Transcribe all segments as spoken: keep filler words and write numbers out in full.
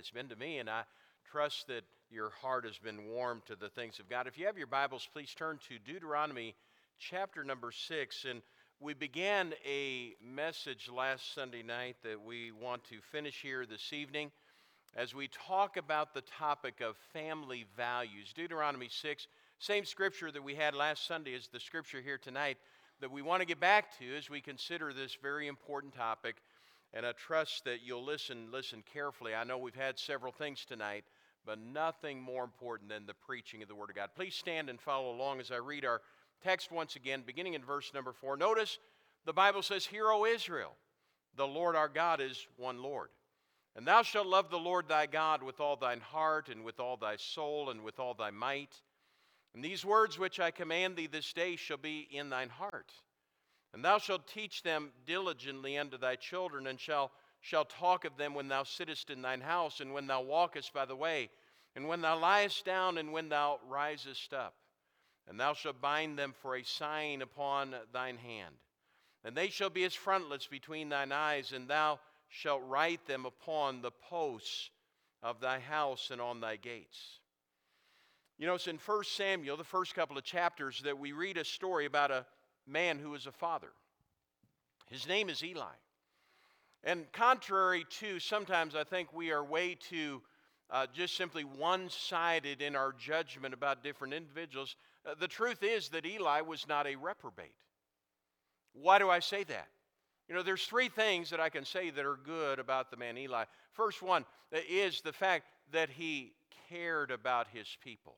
It's been to me, and I trust that your heart has been warmed to the things of God. If you have your Bibles, please turn to Deuteronomy chapter number six. And we began a message last Sunday night that we want to finish here this evening as we talk about the topic of family values. Deuteronomy six, same scripture that we had last Sunday is the scripture here tonight that we want to get back to as we consider this very important topic. And I trust that you'll listen, listen carefully. I know we've had several things tonight, but nothing more important than the preaching of the Word of God. Please stand and follow along as I read our text once again, beginning in verse number four. Notice the Bible says, "Hear, O Israel, the Lord our God is one Lord. And thou shalt love the Lord thy God with all thine heart, and with all thy soul, and with all thy might. And these words which I command thee this day shall be in thine heart. And thou shalt teach them diligently unto thy children, and shall, shall talk of them when thou sittest in thine house, and when thou walkest by the way, and when thou liest down, and when thou risest up. And thou shalt bind them for a sign upon thine hand. And they shall be as frontlets between thine eyes, and thou shalt write them upon the posts of thy house and on thy gates." You know, it's in First Samuel, the first couple of chapters, that we read a story about a man who is a father. His name is Eli. And contrary to, sometimes I think we are way too uh, just simply one-sided in our judgment about different individuals. Uh, the truth is that Eli was not a reprobate. Why do I say that? You know, there's three things that I can say that are good about the man Eli. First one is the fact that he cared about his people.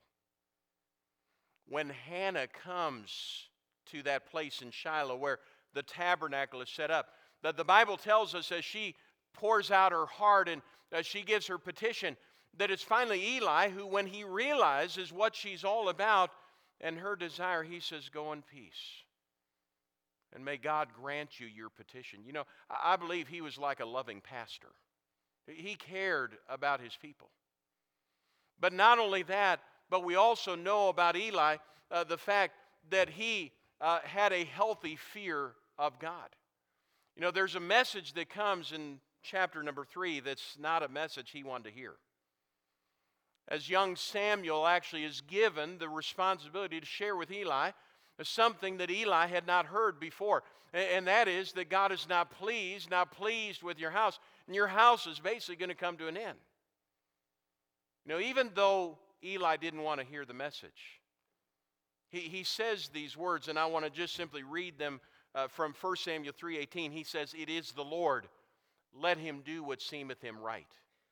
When Hannah comes to that place in Shiloh where the tabernacle is set up, that the Bible tells us as she pours out her heart and as she gives her petition, that it's finally Eli who, when he realizes what she's all about and her desire, he says, "Go in peace. And may God grant you your petition." You know, I believe he was like a loving pastor. He cared about his people. But not only that, but we also know about Eli uh, the fact that he uh, had a healthy fear of God. You know, there's a message that comes in chapter number three that's not a message he wanted to hear. As young Samuel actually is given the responsibility to share with Eli something that Eli had not heard before. And that is that God is not pleased, not pleased with your house. And your house is basically going to come to an end. You know, even though Eli didn't want to hear the message, he, he says these words, and I want to just simply read them uh, from First Samuel three eighteen. He says, "It is the Lord. Let him do what seemeth him right."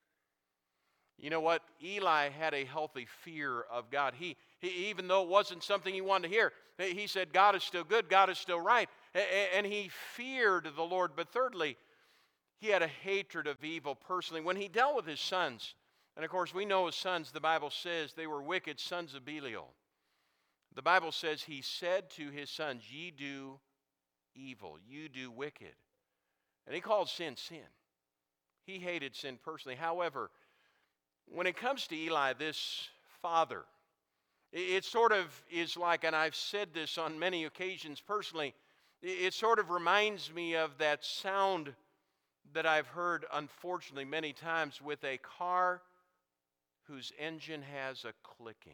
You know what? Eli had a healthy fear of God. He, he, even though it wasn't something he wanted to hear, he said, God is still good, God is still right. And he feared the Lord. But thirdly, he had a hatred of evil personally. When he dealt with his sons, and of course we know his sons, the Bible says they were wicked sons of Belial. The Bible says he said to his sons, "Ye do evil, you do wicked." And he called sin, sin. He hated sin personally. However, when it comes to Eli, this father, it sort of is like, and I've said this on many occasions personally, it sort of reminds me of that sound that I've heard, unfortunately, many times with a car whose engine has a clicking.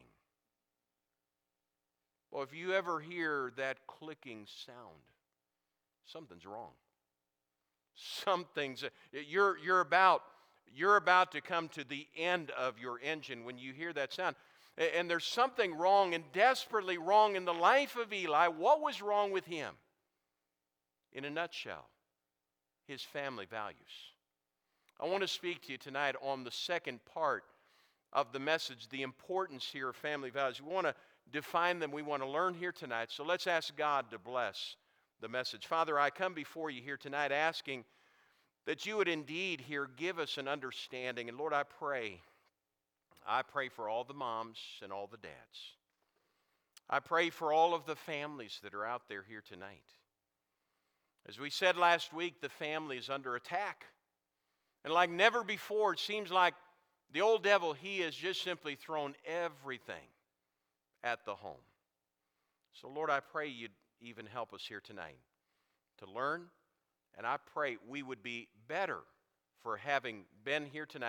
Well, if you ever hear that clicking sound, something's wrong. Something's, you're, you're about... You're about to come to the end of your engine when you hear that sound. And there's something wrong and desperately wrong in the life of Eli. What was wrong with him? In a nutshell, his family values. I want to speak to you tonight on the second part of the message, the importance here of family values. We want to define them. We want to learn here tonight. So let's ask God to bless the message. Father, I come before you here tonight asking that you would indeed here give us an understanding. And Lord, I pray, I pray for all the moms and all the dads. I pray for all of the families that are out there here tonight. As we said last week, the family is under attack. And like never before, it seems like the old devil, he has just simply thrown everything at the home. So Lord, I pray you'd even help us here tonight to learn. And I pray we would be better for having been here tonight.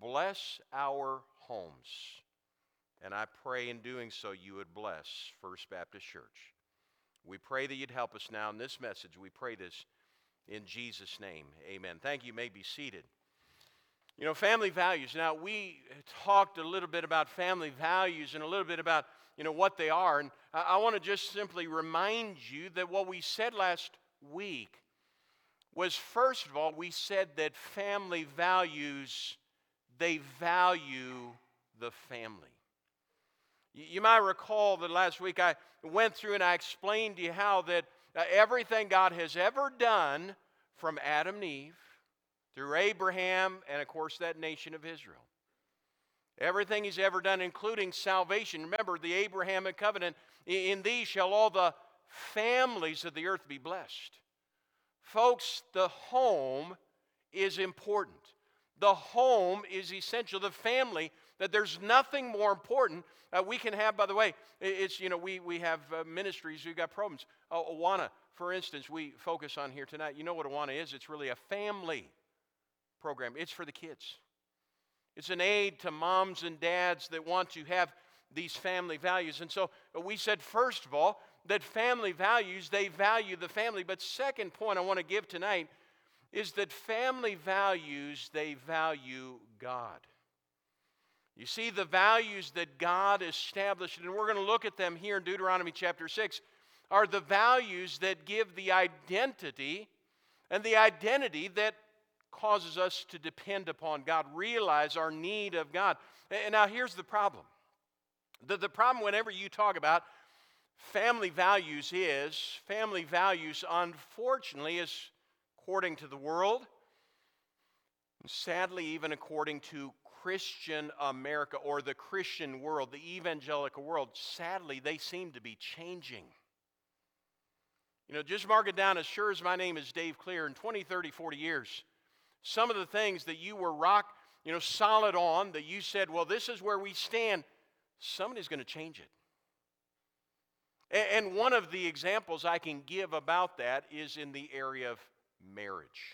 bless our homes. And I pray in doing so you would bless First Baptist Church. We pray that you'd help us now in this message. We pray this in Jesus' name. Amen. Thank you. You may be seated. You know, family values. Now, we talked a little bit about family values and a little bit about, you know, what they are. And I, I want to just simply remind you that what we said last week was, first of all, we said that family values, they value the family. You, you might recall that last week I went through and I explained to you how that uh, everything God has ever done from Adam and Eve, through Abraham, and of course that nation of Israel. Everything he's ever done, including salvation. Remember, the Abrahamic covenant, in these shall all the families of the earth be blessed. Folks, the home is important. The home is essential. The family, that there's nothing more important uh, we can have. By the way, it's, you know, we, we have uh, ministries, we've got programs. Uh, Awana, for instance, we focus on here tonight. You know what Awana is? It's really a family program. It's for the kids. It's an aid to moms and dads that want to have these family values. And so we said, first of all, that family values, they value the family. But second point I want to give tonight is that family values, they value God. You see, the values that God established, and we're going to look at them here in Deuteronomy chapter six, are the values that give the identity, and the identity that causes us to depend upon God, realize our need of God. And now here's the problem. The, the problem whenever you talk about family values is, family values, unfortunately, is according to the world, sadly even according to Christian America or the Christian world, the evangelical world, sadly they seem to be changing. You know, just mark it down, as sure as my name is Dave Clear, in twenty, thirty, forty years, some of the things that you were rock, you know, solid on, that you said, well, this is where we stand, somebody's going to change it. And one of the examples I can give about that is in the area of marriage.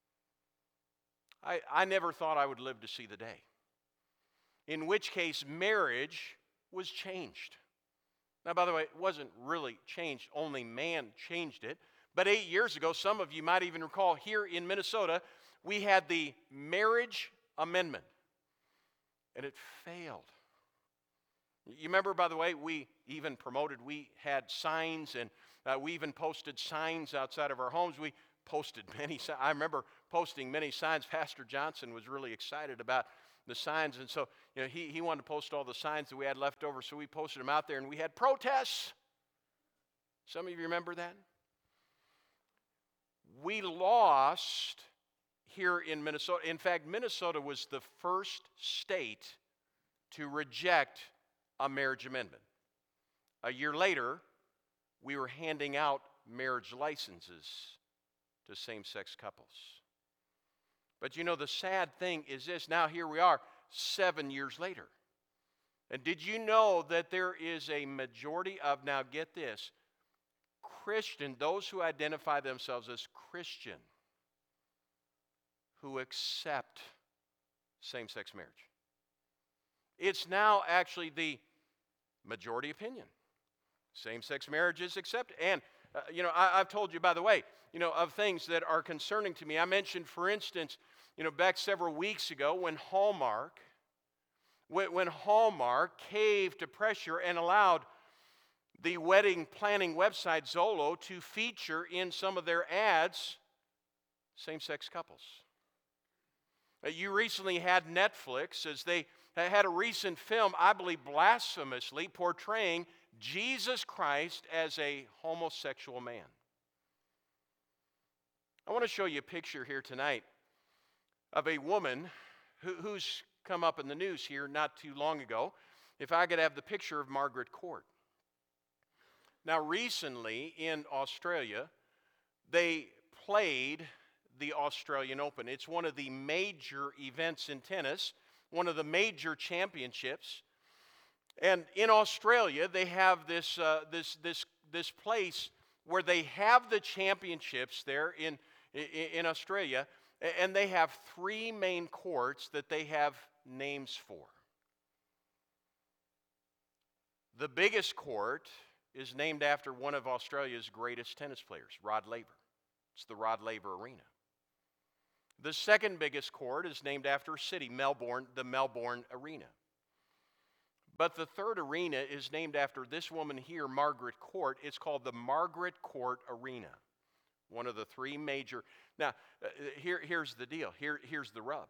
I, I never thought I would live to see the day, in which case marriage was changed. Now, by the way, it wasn't really changed, only man changed it. But eight years ago, some of you might even recall, here in Minnesota, we had the marriage amendment, and it failed. You remember, by the way, we even promoted, we had signs, and uh, we even posted signs outside of our homes. We posted many, I remember posting many signs. Pastor Johnson was really excited about the signs, and so you know, he, he wanted to post all the signs that we had left over, so we posted them out there, and we had protests. Some of you remember that? We lost here in Minnesota. In fact, Minnesota was the first state to reject a marriage amendment. A year later, we were handing out marriage licenses to same-sex couples. But you know, the sad thing is this. Now here we are, seven years later. And did you know that there is a majority of, now get this, Christian, those who identify themselves as Christian, who accept same-sex marriage? It's now actually the majority opinion. Same-sex marriage is accepted. And, uh, you know, I, I've told you, by the way, you know, of things that are concerning to me. I mentioned, for instance, you know, back several weeks ago when Hallmark, when, when Hallmark caved to pressure and allowed the wedding planning website Zillow to feature in some of their ads same-sex couples. Uh, you recently had Netflix, as they had a recent film, I believe blasphemously, portraying Jesus Christ as a homosexual man. I want to show you a picture here tonight of a woman who, who's come up in the news here not too long ago. If I could have the picture of Margaret Court. Now, recently in Australia, they played the Australian Open. It's one of the major events in tennis, one of the major championships. And in Australia, they have this, uh, this, this, this place where they have the championships there in, in, in Australia. A- And they have three main courts that they have names for. The biggest court is named after one of Australia's greatest tennis players, Rod Laver. It's the Rod Laver Arena. The second biggest court is named after a city, Melbourne, the Melbourne Arena. But the third arena is named after this woman here, Margaret Court. It's called the Margaret Court Arena, one of the three major. Now, uh, here, here's the deal. Here, here's the rub.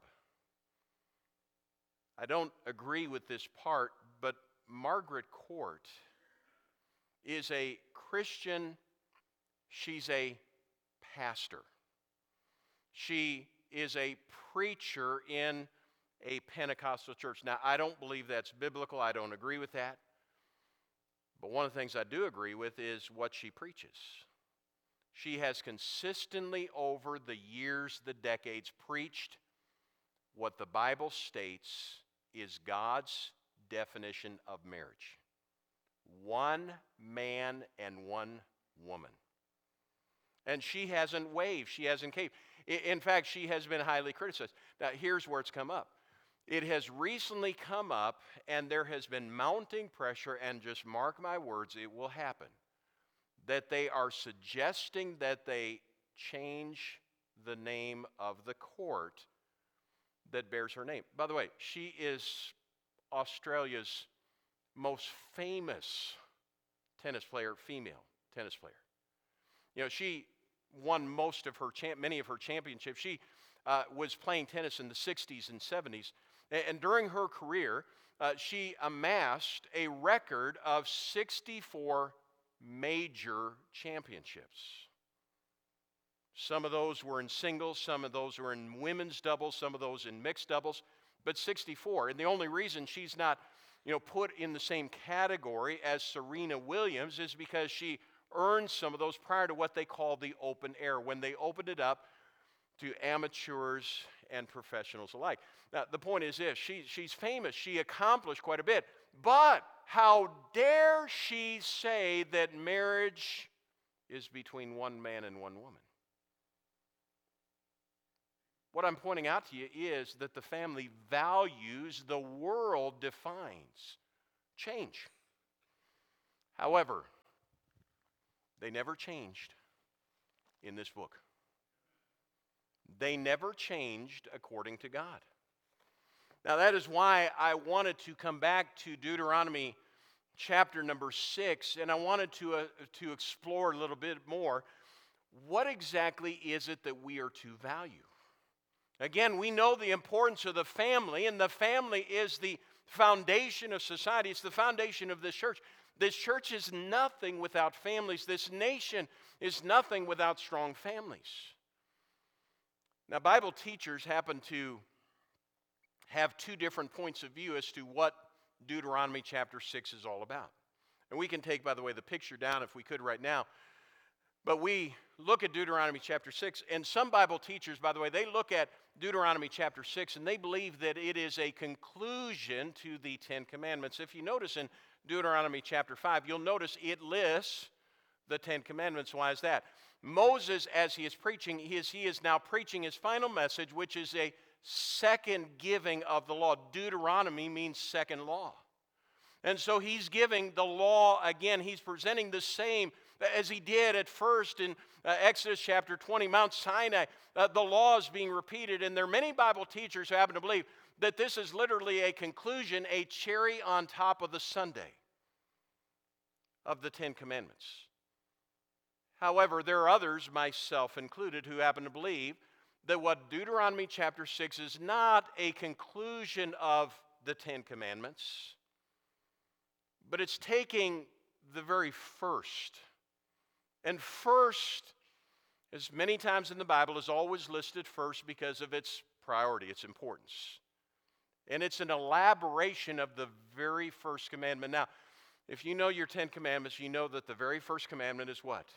I don't agree with this part, but Margaret Court is a Christian. She's a pastor. She is a preacher in a Pentecostal church. Now, I don't believe that's biblical. I don't agree with that. But one of the things I do agree with is what she preaches. She has consistently over the years, the decades, preached what the Bible states is God's definition of marriage. One man and one woman. And she hasn't wavered. She hasn't caved. In fact, she has been highly criticized. Now, here's where it's come up. It has recently come up, and there has been mounting pressure, and just mark my words, it will happen, that they are suggesting that they change the name of the court that bears her name. By the way, she is Australia's most famous tennis player, female tennis player. You know, she won most of her, champ, many of her championships. She uh, was playing tennis in the sixties and seventies. And, and during her career, uh, she amassed a record of sixty-four major championships. Some of those were in singles, some of those were in women's doubles, some of those in mixed doubles, but sixty-four. And the only reason she's not, you know, put in the same category as Serena Williams is because she earned some of those prior to what they call the open air, when they opened it up to amateurs and professionals alike. Now, the point is this, she, she's famous, she accomplished quite a bit, but how dare she say that marriage is between one man and one woman? What I'm pointing out to you is that the family values the world defines change. However, they never changed in this book. They never changed according to God. Now, that is why I wanted to come back to Deuteronomy chapter number six, and I wanted to, uh, to explore a little bit more. What exactly is it that we are to value? Again, we know the importance of the family, and the family is the foundation of society. It's the foundation of this church. This church is nothing without families. This nation is nothing without strong families. Now, Bible teachers happen to have two different points of view as to what Deuteronomy chapter six is all about. And we can take, by the way, the picture down if we could right now. But we look at Deuteronomy chapter six, and some Bible teachers, by the way, they look at Deuteronomy chapter six, and they believe that it is a conclusion to the Ten Commandments. If you notice in Deuteronomy chapter five, you'll notice it lists the Ten Commandments. Why is that? Moses, as he is preaching, he is, he is now preaching his final message, which is a second giving of the law. Deuteronomy means second law. And so he's giving the law again. He's presenting the same as he did at first in uh, Exodus chapter twenty, Mount Sinai. Uh, the law is being repeated, and there are many Bible teachers who happen to believe that this is literally a conclusion, a cherry on top of the sundae of the Ten Commandments. However, there are others, myself included, who happen to believe that what Deuteronomy chapter six is not a conclusion of the Ten Commandments, but it's taking the very first. And first, as many times in the Bible, is always listed first because of its priority, its importance. And it's an elaboration of the very first commandment. Now, if you know your Ten Commandments, you know that the very first commandment is what?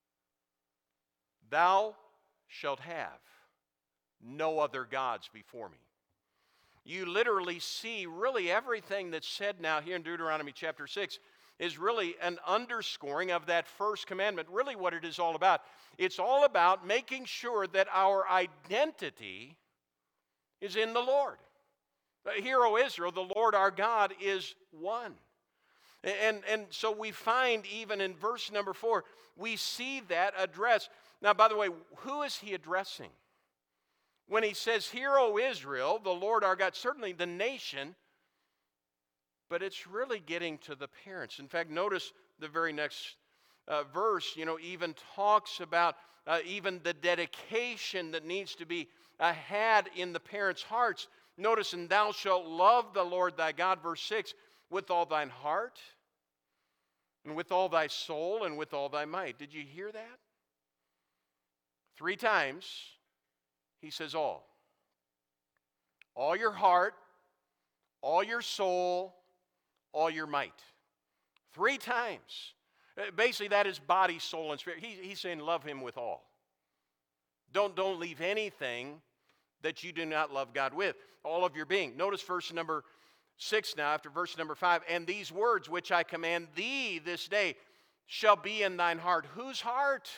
Thou shalt have no other gods before me. You literally see really everything that's said now here in Deuteronomy chapter six is really an underscoring of that first commandment, really what it is all about. It's all about making sure that our identity is in the Lord. Hear, O Israel, the Lord our God is one. And, and so we find even in verse number four, we see that address. Now, by the way, who is he addressing? When he says, Hear, O Israel, the Lord our God, certainly the nation, but it's really getting to the parents. In fact, notice the very next uh, verse, you know, even talks about uh, even the dedication that needs to be uh, had in the parents' hearts. Notice, and thou shalt love the Lord thy God, verse six, with all thine heart, and with all thy soul, and with all thy might. Did you hear that? Three times, he says all. All your heart, all your soul, all your might. Three times. Basically, that is body, soul, and spirit. He, he's saying love him with all. Don't, don't leave anything that you do not love God with. All of your being. Notice verse number six now, after verse number five. And these words which I command thee this day shall be in thine heart. Whose heart?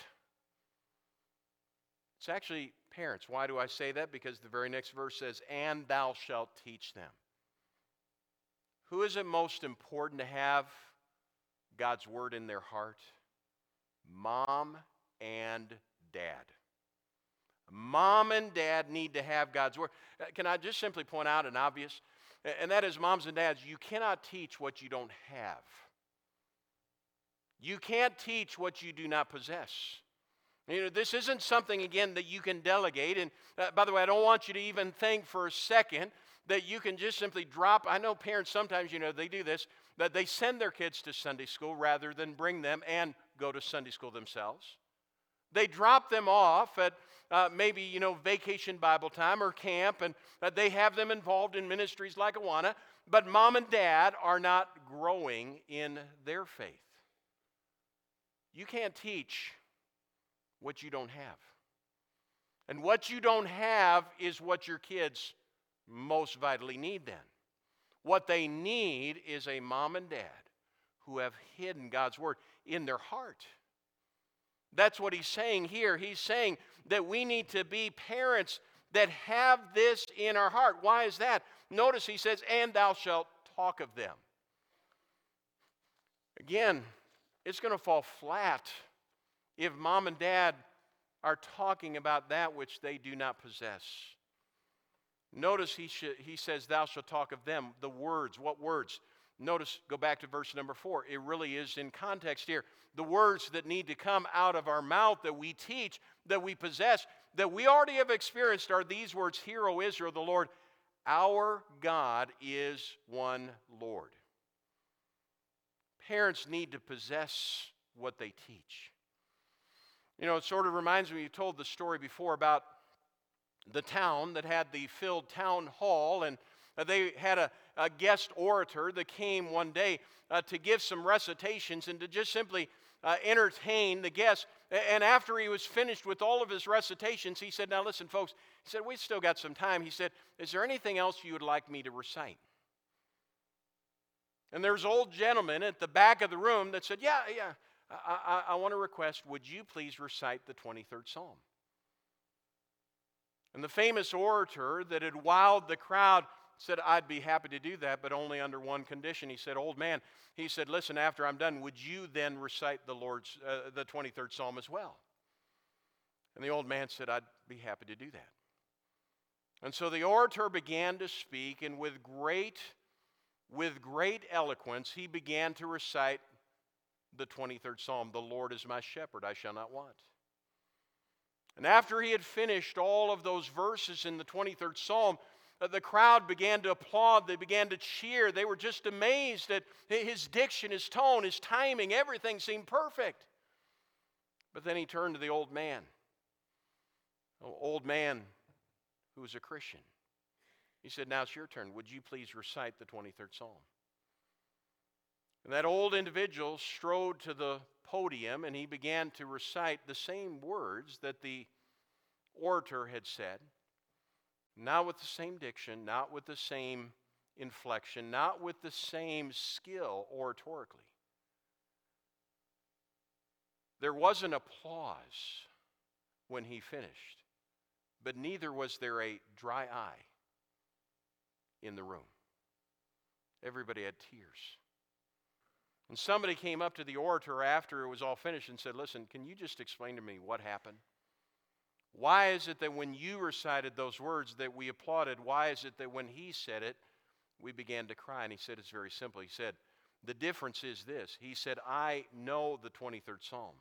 It's actually parents. Why do I say that? Because the very next verse says, and thou shalt teach them. Who is it most important to have God's word in their heart? Mom and dad. Mom and dad need to have God's word. Can I just simply point out an obvious? And that is, moms and dads, you cannot teach what you don't have. You can't teach what you do not possess. You know, this isn't something, again, that you can delegate. And uh, by the way, I don't want you to even think for a second that you can just simply drop. I know parents sometimes, you know, they do this, that they send their kids to Sunday school rather than bring them and go to Sunday school themselves. They drop them off at uh, maybe, you know, vacation Bible time or camp, and uh, they have them involved in ministries like Awana, but mom and dad are not growing in their faith. You can't teach what you don't have. And what you don't have is what your kids most vitally need then. What they need is a mom and dad who have hidden God's word in their heart. That's what he's saying here. He's saying that we need to be parents that have this in our heart. Why is that? Notice he says, and thou shalt talk of them. Again, it's going to fall flat if mom and dad are talking about that which they do not possess. Notice he, sh- he says, thou shalt talk of them. The words, what words? Notice, go back to verse number four. It really is in context here. The words that need to come out of our mouth that we teach, that we possess, that we already have experienced are these words, Hear, O Israel, the Lord, our God is one Lord. Parents need to possess what they teach. You know, it sort of reminds me, you told the story before about the town that had the filled town hall, and uh, they had a, a guest orator that came one day uh, to give some recitations and to just simply uh, entertain the guests. And after he was finished with all of his recitations, he said, now listen, folks, he said, we've still got some time. He said, is there anything else you would like me to recite? And there's an old gentleman at the back of the room that said, yeah, yeah, I, I, I want to request, would you please recite the twenty-third Psalm? And the famous orator that had wowed the crowd said, I'd be happy to do that, but only under one condition. He said, old man, he said, listen, after I'm done, would you then recite the Lord's, uh, the twenty-third Psalm as well? And the old man said, I'd be happy to do that. And so the orator began to speak, and with great, with great eloquence, he began to recite the twenty-third Psalm, the Lord is my shepherd, I shall not want. And after he had finished all of those verses in the twenty-third Psalm, uh, the crowd began to applaud, they began to cheer. They were just amazed at his diction, his tone, his timing, everything seemed perfect. But then he turned to the old man, an old man who was a Christian. He said, now it's your turn. Would you please recite the twenty-third Psalm? And that old individual strode to the podium and he began to recite the same words that the orator had said, not with the same diction, not with the same inflection, not with the same skill oratorically. There wasn't applause when he finished, but neither was there a dry eye in the room. Everybody had tears. And somebody came up to the orator after it was all finished and said, listen, can you just explain to me what happened? Why is it that when you recited those words that we applauded? Why is it that when he said it, we began to cry? And he said, it's very simple. He said, the difference is this. He said, I know the twenty-third Psalm,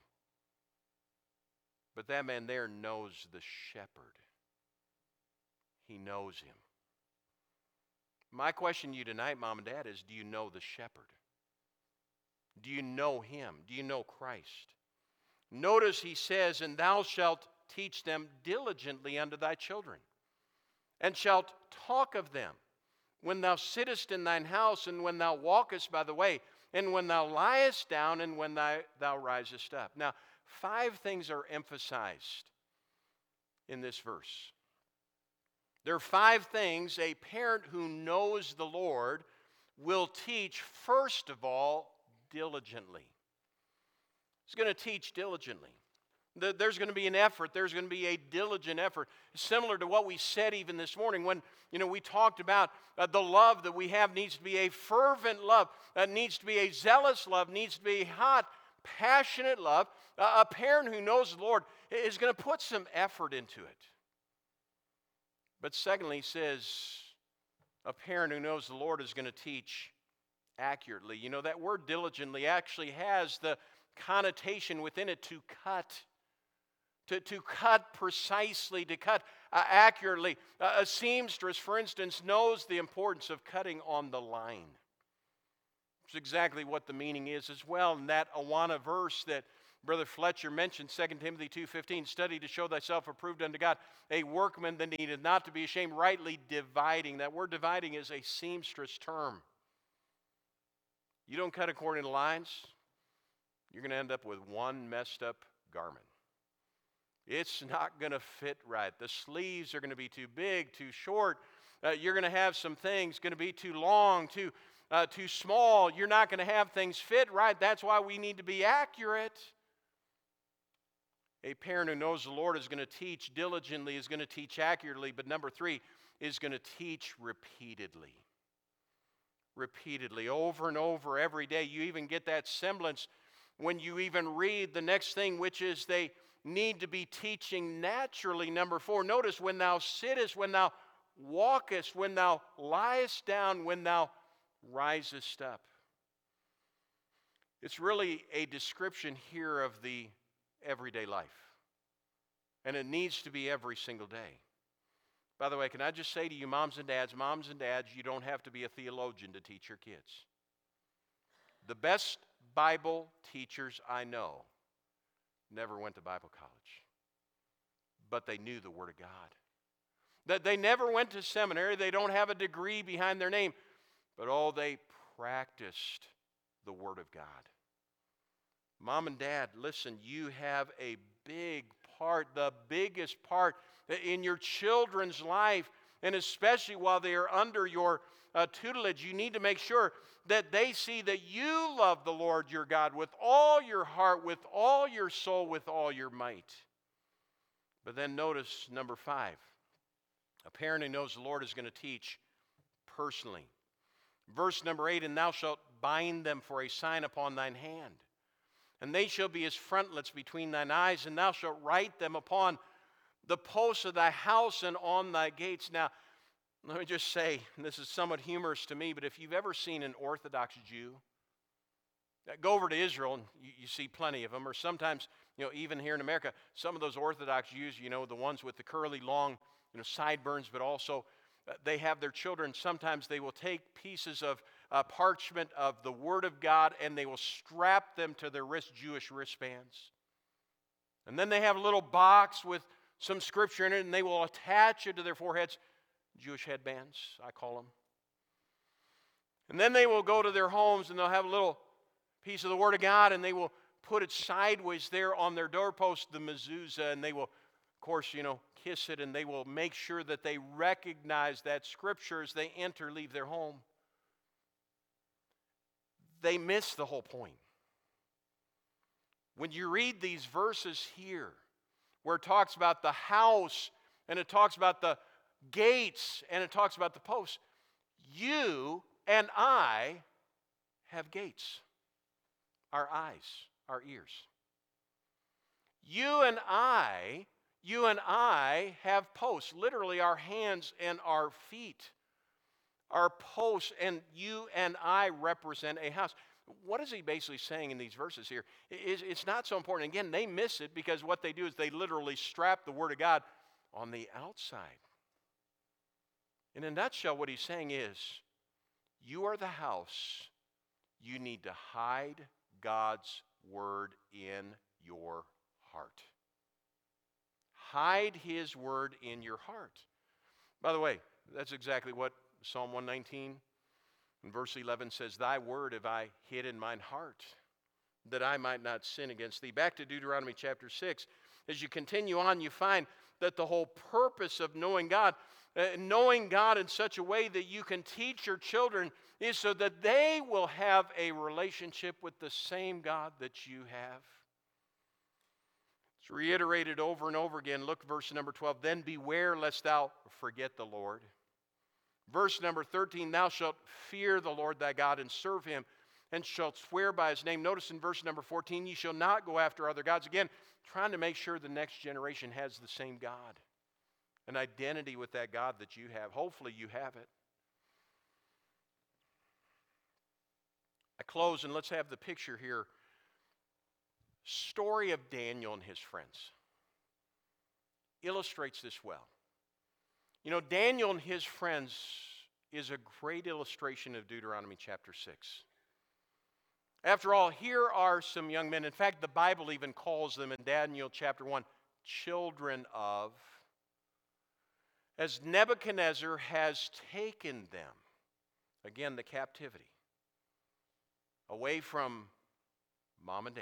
but that man there knows the shepherd. He knows him. My question to you tonight, Mom and Dad, is do you know the shepherd? Do you know him? Do you know Christ? Notice he says, and thou shalt teach them diligently unto thy children, and shalt talk of them when thou sittest in thine house, and when thou walkest by the way, and when thou liest down, and when thou, thou risest up. Now, five things are emphasized in this verse. There are five things a parent who knows the Lord will teach, first of all, diligently. He's going to teach diligently. There's going to be an effort. There's going to be a diligent effort. Similar to what we said even this morning when, you know, we talked about uh, the love that we have needs to be a fervent love. Uh, needs to be a zealous love. Needs to be a hot, passionate love. Uh, a parent who knows the Lord is going to put some effort into it. But secondly, he says, a parent who knows the Lord is going to teach accurately. You know, that word diligently actually has the connotation within it to cut. To, to cut precisely, to cut uh, accurately. Uh, a seamstress, for instance, knows the importance of cutting on the line. It's exactly what the meaning is as well. And that Awana verse that Brother Fletcher mentioned, Second Timothy two fifteen, study to show thyself approved unto God, a workman that needed not to be ashamed, rightly dividing. That word dividing is a seamstress term. You don't cut according to lines, you're going to end up with one messed up garment. It's not going to fit right. The sleeves are going to be too big, too short. Uh, you're going to have some things going to be too long, too, uh, too small. You're not going to have things fit right. That's why we need to be accurate. A parent who knows the Lord is going to teach diligently, is going to teach accurately. But number three, is going to teach repeatedly. Repeatedly, over and over, every day. You even get that semblance when you even read the next thing, which is they need to be teaching naturally. Number four, notice when thou sittest, when thou walkest, when thou liest down, when thou risest up. It's really a description here of the everyday life. And it needs to be every single day. By the way, can I just say to you, moms and dads, moms and dads, you don't have to be a theologian to teach your kids. The best Bible teachers I know never went to Bible college, but they knew the Word of God. That they never went to seminary, they don't have a degree behind their name, but oh, they practiced the Word of God. Mom and Dad, listen, you have a big part, the biggest part in your children's life, and especially while they are under your uh, tutelage. You need to make sure that they see that you love the Lord your God with all your heart, with all your soul, with all your might. But then notice number five. A parent who knows the Lord is going to teach personally. Verse number eight, and thou shalt bind them for a sign upon thine hand, and they shall be as frontlets between thine eyes, and thou shalt write them upon the posts of thy house and on thy gates. Now, let me just say, and this is somewhat humorous to me, but if you've ever seen an Orthodox Jew, go over to Israel, and you, you see plenty of them, or sometimes, you know, even here in America, some of those Orthodox Jews, you know, the ones with the curly, long, you know, sideburns, but also uh, they have their children. Sometimes they will take pieces of uh, parchment of the Word of God, and they will strap them to their wrist, Jewish wristbands. And then they have a little box with some scripture in it, and they will attach it to their foreheads, Jewish headbands, I call them. And then they will go to their homes, and they'll have a little piece of the Word of God, and they will put it sideways there on their doorpost, the mezuzah, and they will, of course, you know, kiss it, and they will make sure that they recognize that scripture as they enter, leave their home. They miss the whole point. When you read these verses here, where it talks about the house, and it talks about the gates, and it talks about the posts, you and I have gates. Our eyes, our ears. You and I, you and I have posts, literally our hands and our feet. Our posts, and you and I represent a house. What is he basically saying in these verses here? It's not so important. Again, they miss it because what they do is they literally strap the Word of God on the outside. In a nutshell, what he's saying is, you are the house. You need to hide God's Word in your heart. Hide His Word in your heart. By the way, that's exactly what Psalm one nineteen and verse eleven says, Thy word have I hid in mine heart, that I might not sin against thee. Back to Deuteronomy chapter six. As you continue on, you find that the whole purpose of knowing God, uh, knowing God in such a way that you can teach your children, is so that they will have a relationship with the same God that you have. It's reiterated over and over again. Look, verse number twelve. Then beware lest thou forget the Lord. Verse number thirteen, thou shalt fear the Lord thy God and serve him, and shalt swear by his name. Notice in verse number fourteen, ye shall not go after other gods. Again, trying to make sure the next generation has the same God, an identity with that God that you have. Hopefully you have it. I close, and let's have the picture here. Story of Daniel and his friends illustrates this well. You know, Daniel and his friends is a great illustration of Deuteronomy chapter six. After all, here are some young men. In fact, the Bible even calls them in Daniel chapter one, children of, as Nebuchadnezzar has taken them, again, the captivity, away from mom and dad,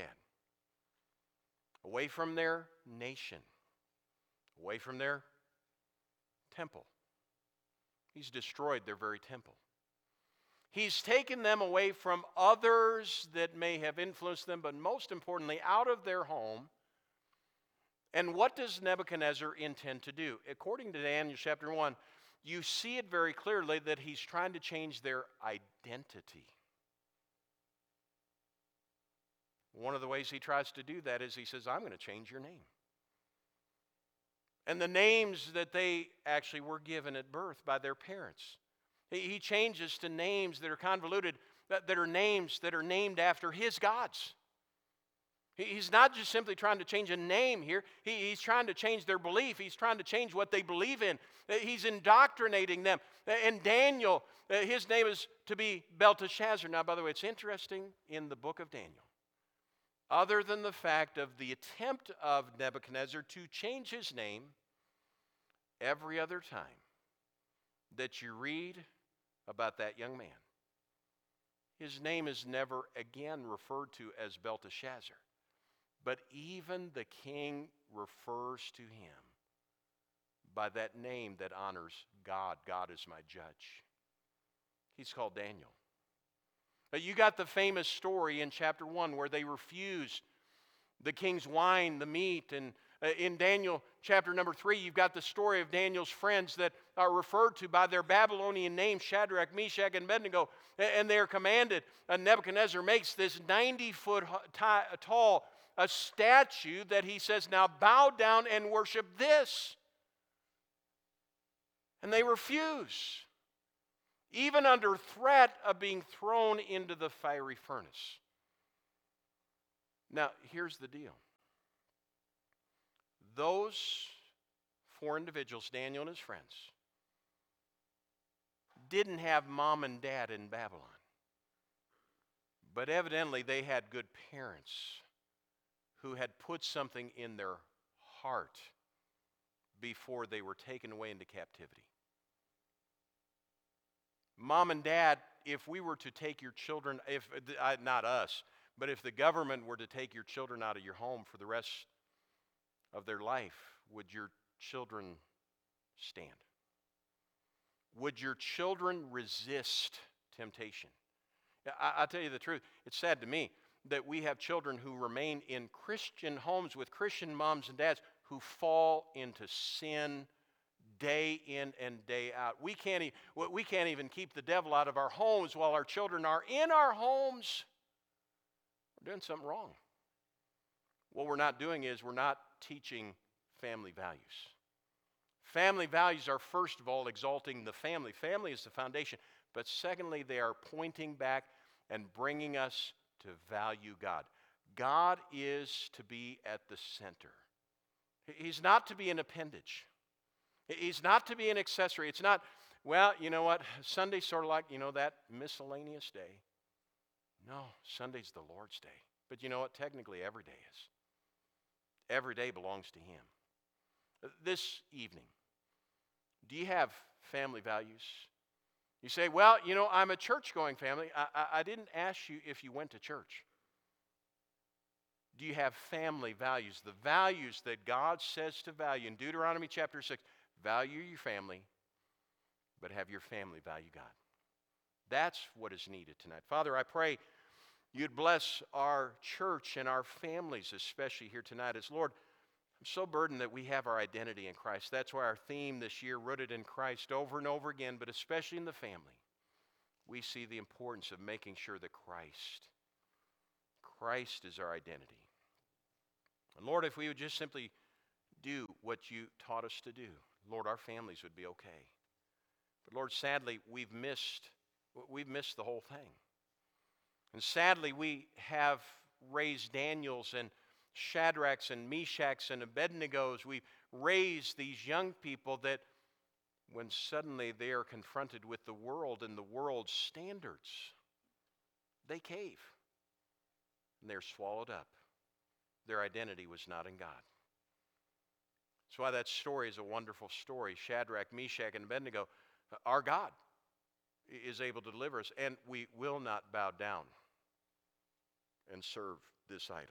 away from their nation, away from their temple. He's destroyed their very temple. He's taken them away from others that may have influenced them, but most importantly, out of their home. And what does Nebuchadnezzar intend to do? According to Daniel chapter one, you see it very clearly that he's trying to change their identity. One of the ways he tries to do that is he says, I'm going to change your name. And the names that they actually were given at birth by their parents. He changes to names that are convoluted, that, that are names that are named after his gods. He's not just simply trying to change a name here. He, he's trying to change their belief. He's trying to change what they believe in. He's indoctrinating them. And Daniel, his name is to be Belteshazzar. Now, by the way, it's interesting in the book of Daniel. Other than the fact of the attempt of Nebuchadnezzar to change his name, every other time that you read about that young man, his name is never again referred to as Belteshazzar. But even the king refers to him by that name that honors God. God is my judge. He's called Daniel. But you got the famous story in chapter one where they refused the king's wine, the meat. And uh, in Daniel chapter number three, you've got the story of Daniel's friends that are referred to by their Babylonian names, Shadrach, Meshach, and Abednego. And they are commanded. Uh, Nebuchadnezzar makes this ninety-foot tall a statue that he says, now bow down and worship this. And they refuse, even under threat of being thrown into the fiery furnace. Now, here's the deal. Those four individuals, Daniel and his friends, didn't have mom and dad in Babylon. But evidently they had good parents who had put something in their heart before they were taken away into captivity. Mom and dad, if we were to take your children, if uh, not us, but if the government were to take your children out of your home for the rest of their life, would your children stand? Would your children resist temptation? I, I'll tell you the truth. It's sad to me that we have children who remain in Christian homes with Christian moms and dads who fall into sin day in and day out. We can't, e- we can't even keep the devil out of our homes while our children are in our homes. We're doing something wrong. What we're not doing is we're not teaching family values. Family values are, first of all, exalting the family. Family is the foundation. But secondly, they are pointing back and bringing us to value God. God is to be at the center. He's not to be an appendage. He's not to be an accessory. It's not, well, you know what, Sunday's sort of like, you know, that miscellaneous day. No, Sunday's the Lord's day. But you know what, technically every day is. Every day belongs to Him. This evening, do you have family values? You say, well, you know, I'm a church-going family. I, I, I didn't ask you if you went to church. Do you have family values? The values that God says to value. In Deuteronomy chapter six, value your family, but have your family value God. That's what is needed tonight. Father, I pray You'd bless our church and our families, especially here tonight. As Lord, I'm so burdened that we have our identity in Christ. That's why our theme this year, Rooted in Christ, over and over again, but especially in the family, we see the importance of making sure that Christ, Christ is our identity. And Lord, if we would just simply do what You taught us to do, Lord, our families would be okay. But Lord, sadly, we've missed, we've missed the whole thing. And sadly, we have raised Daniels and Shadrachs and Meshachs and Abednegos. We've raised these young people that when suddenly they are confronted with the world and the world's standards, they cave and they're swallowed up. Their identity was not in God. That's why that story is a wonderful story. Shadrach, Meshach, and Abednego, our God is able to deliver us, and we will not bow down and serve this idol.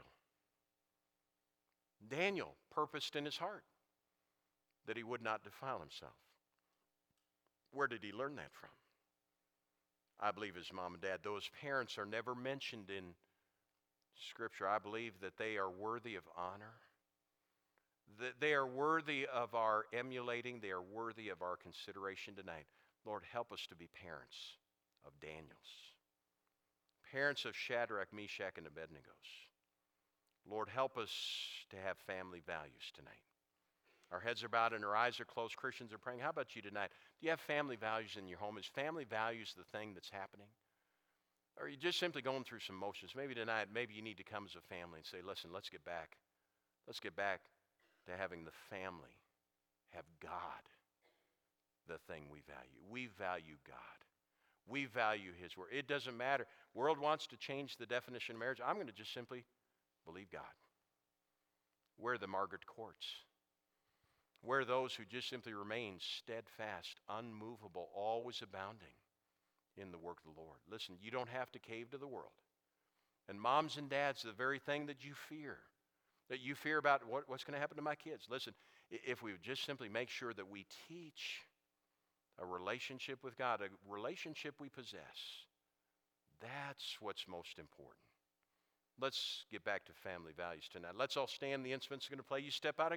Daniel purposed in his heart that he would not defile himself. Where did he learn that from? I believe his mom and dad. Those parents are never mentioned in Scripture. I believe that they are worthy of honor, that they are worthy of our emulating, they are worthy of our consideration tonight. Lord, help us to be parents of Daniels, parents of Shadrach, Meshach, and Abednego's. Lord, help us to have family values tonight. Our heads are bowed and our eyes are closed. Christians are praying. How about you tonight? Do you have family values in your home? Is family values the thing that's happening? Or are you just simply going through some motions? Maybe tonight, maybe you need to come as a family and say, listen, let's get back. Let's get back to having the family have God, the thing we value. We value God. We value His word. It doesn't matter. World wants to change the definition of marriage. I'm going to just simply believe God. We're the Margaret Courts. We're those who just simply remain steadfast, unmovable, always abounding in the work of the Lord. Listen, you don't have to cave to the world. And moms and dads, the very thing that you fear, that you fear about what, what's going to happen to my kids. Listen, if we would just simply make sure that we teach a relationship with God, a relationship we possess, that's what's most important. Let's get back to family values tonight. Let's all stand. The instruments are going to play. You step out and